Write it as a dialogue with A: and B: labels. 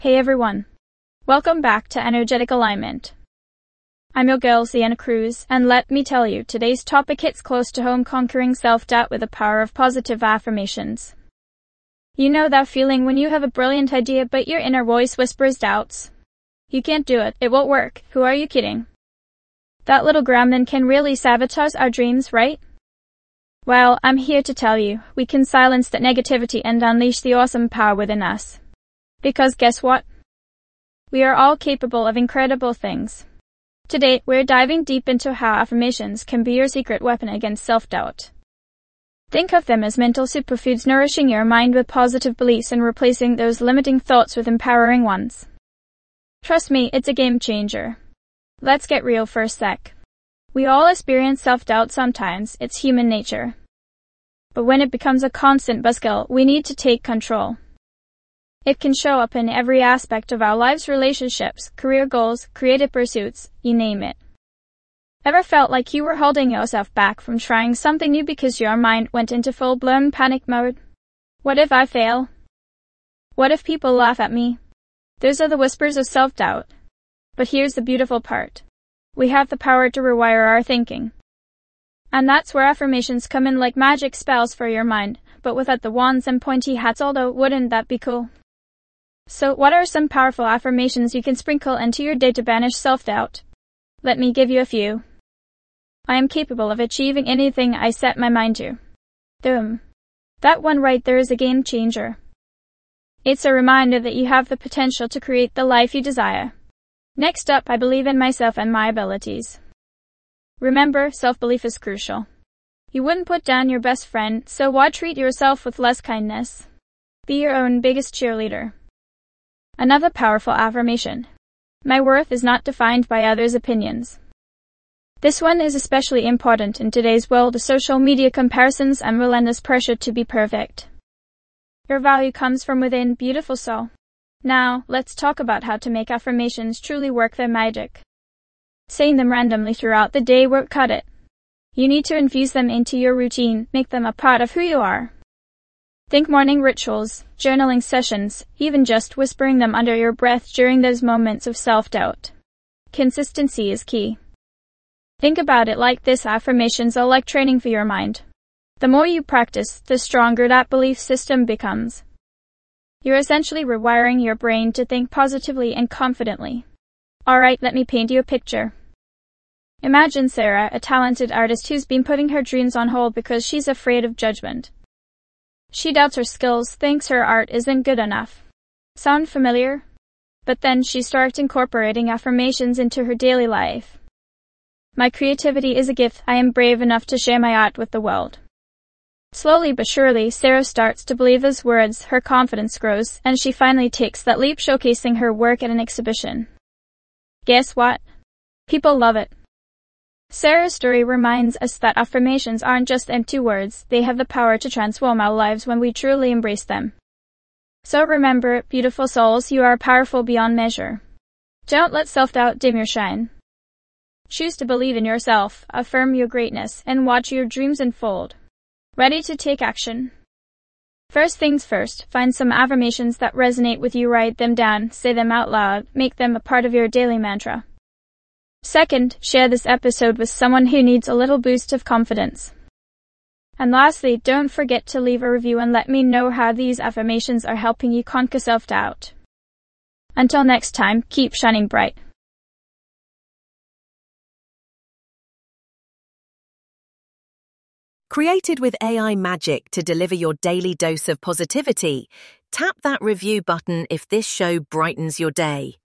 A: Hey everyone. Welcome back to Energetic Alignment. I'm your girl, Sienna Cruz, and let me tell you, today's topic hits close to home: conquering self-doubt with the power of positive affirmations. You know that feeling when you have a brilliant idea but your inner voice whispers doubts? You can't do it, it won't work, who are you kidding? That little gremlin can really sabotage our dreams, right? Well, I'm here to tell you, we can silence that negativity and unleash the awesome power within us. Because guess what? We are all capable of incredible things. Today, we're diving deep into how affirmations can be your secret weapon against self-doubt. Think of them as mental superfoods, nourishing your mind with positive beliefs and replacing those limiting thoughts with empowering ones. Trust me, it's a game changer. Let's get real for a sec. We all experience self-doubt sometimes, it's human nature. But when it becomes a constant buzzkill, we need to take control. It can show up in every aspect of our lives: relationships, career goals, creative pursuits, you name it. Ever felt like you were holding yourself back from trying something new because your mind went into full-blown panic mode? What if I fail? What if people laugh at me? Those are the whispers of self-doubt. But here's the beautiful part. We have the power to rewire our thinking. And that's where affirmations come in like magic spells for your mind, but without the wands and pointy hats, although wouldn't that be cool? So what are some powerful affirmations you can sprinkle into your day to banish self-doubt? Let me give you a few. I am capable of achieving anything I set my mind to. Boom. That one right there is a game changer. It's a reminder that you have the potential to create the life you desire. Next up, I believe in myself and my abilities. Remember, self-belief is crucial. You wouldn't put down your best friend, so why treat yourself with less kindness? Be your own biggest cheerleader. Another powerful affirmation. My worth is not defined by others' opinions. This one is especially important in today's world of social media comparisons and relentless pressure to be perfect. Your value comes from within, beautiful soul. Now, let's talk about how to make affirmations truly work their magic. Saying them randomly throughout the day won't cut it. You need to infuse them into your routine, make them a part of who you are. Think morning rituals, journaling sessions, even just whispering them under your breath during those moments of self-doubt. Consistency is key. Think about it like this: affirmations are like training for your mind. The more you practice, the stronger that belief system becomes. You're essentially rewiring your brain to think positively and confidently. Alright, let me paint you a picture. Imagine Sarah, a talented artist who's been putting her dreams on hold because she's afraid of judgment. She doubts her skills, thinks her art isn't good enough. Sound familiar? But then she starts incorporating affirmations into her daily life. My creativity is a gift. I am brave enough to share my art with the world. Slowly but surely, Sarah starts to believe those words, her confidence grows, and she finally takes that leap, showcasing her work at an exhibition. Guess what? People love it. Sarah's story reminds us that affirmations aren't just empty words, they have the power to transform our lives when we truly embrace them. So remember, beautiful souls, you are powerful beyond measure. Don't let self-doubt dim your shine. Choose to believe in yourself, affirm your greatness, and watch your dreams unfold. Ready to take action? First things first, find some affirmations that resonate with you, write them down, say them out loud, make them a part of your daily mantra. Second, share this episode with someone who needs a little boost of confidence. And lastly, don't forget to leave a review and let me know how these affirmations are helping you conquer self-doubt. Until next time, keep shining bright.
B: Created with AI magic to deliver your daily dose of positivity, tap that review button if this show brightens your day.